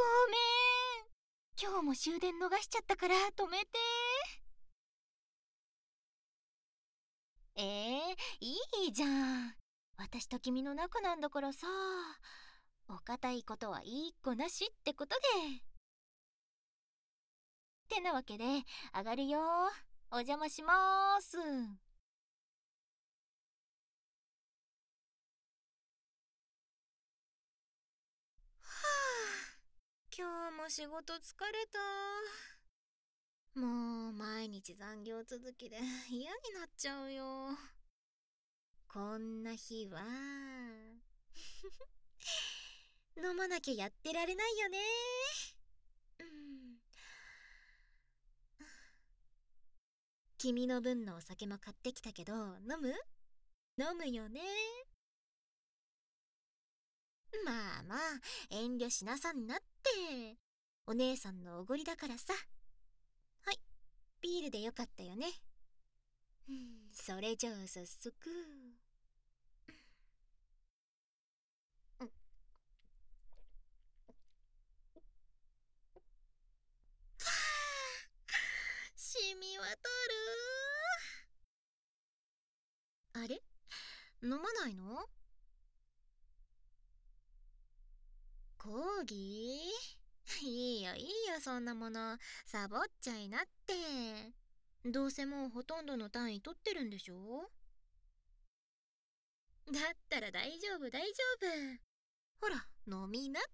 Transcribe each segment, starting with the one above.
めん。今日も終電逃しちゃったから止めて。いいじゃん。私と君の仲なんだからさ。お堅いことは一個なしってことで。ってなわけで、上がるよ。お邪魔しまーす。今日も仕事疲れた。もう毎日残業続きで嫌になっちゃうよ。こんな日は飲まなきゃやってられないよね。君の分のお酒も買ってきたけど、飲む？飲むよね。まあまあ、遠慮しなさんなって。お姉さんのおごりだからさ。はい、ビールでよかったよね。それじゃあ早速。染み渡る。あれ？飲まないの？講義？いいよいいよ、そんなものサボっちゃいなって。どうせもうほとんどの単位取ってるんでしょ。だったら大丈夫大丈夫。ほら飲みなって。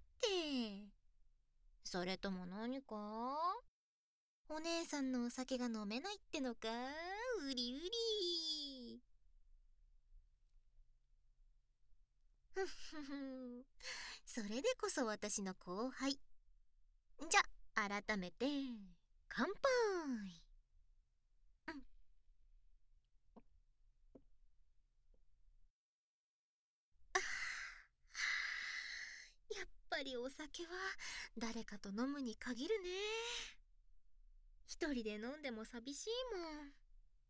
それとも何か？お姉さんのお酒が飲めないってのか？うりうり。ふっふふ。それでこそ私の後輩。じゃ改めて乾杯。やっぱりお酒は誰かと飲むに限るね。一人で飲んでも寂しいもん。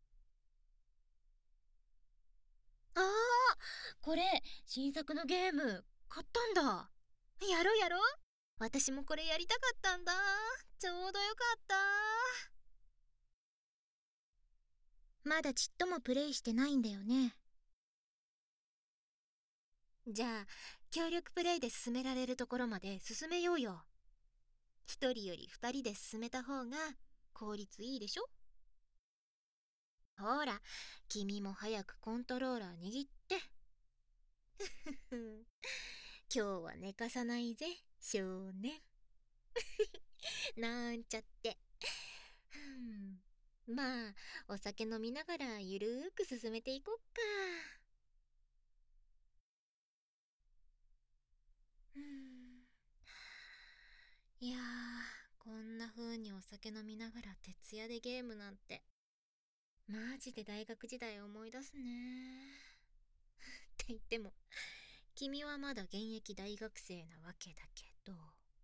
ああ、これ新作のゲーム買ったんだ。やろうやろう。私もこれやりたかったんだ。ちょうどよかった。まだちっともプレイしてないんだよね。じゃあ協力プレイで進められるところまで進めようよ。一人より二人で進めた方が効率いいでしょ。ほら、君も早くコントローラー握って。今日は寝かさないぜ少年。なんちゃって。まあお酒飲みながらゆるーく進めていこっか。いやー、こんな風にお酒飲みながら徹夜でゲームなんてマジで大学時代思い出すね。って言っても君はまだ現役大学生なわけだけど。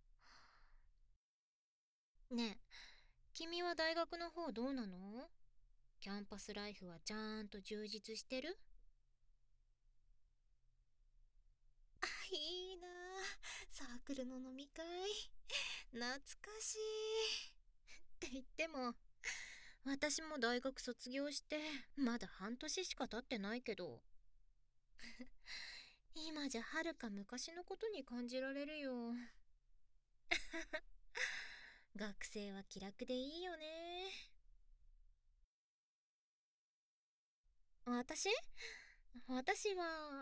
ねえ、君は大学の方どうなの？キャンパスライフはちゃんと充実してる？あ、いいなあ、サークルの飲み会懐かしい。って言っても私も大学卒業してまだ半年しか経ってないけど今じゃはるか昔のことに感じられるよ。学生は気楽でいいよね。私は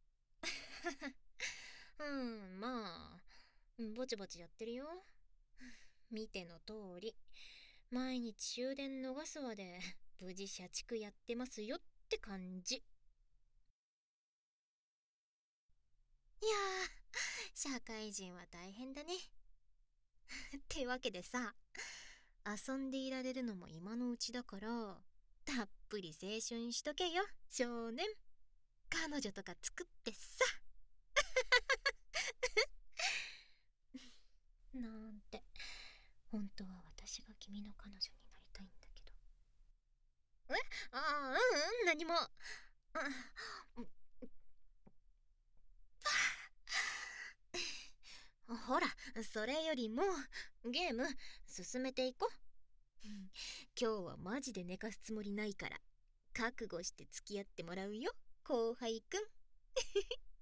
まあぼちぼちやってるよ。見ての通り毎日終電逃すわで無事社畜やってますよって感じ。いやー、社会人は大変だね。ってわけでさ、遊んでいられるのも今のうちだからたっぷり青春しとけよ少年。彼女とか作ってさ。なんて本当は私が君の彼女になりたいんだけど。何も。ほらそれよりもゲーム進めていこう。今日はマジで寝かすつもりないから覚悟して付き合ってもらうよ後輩くん。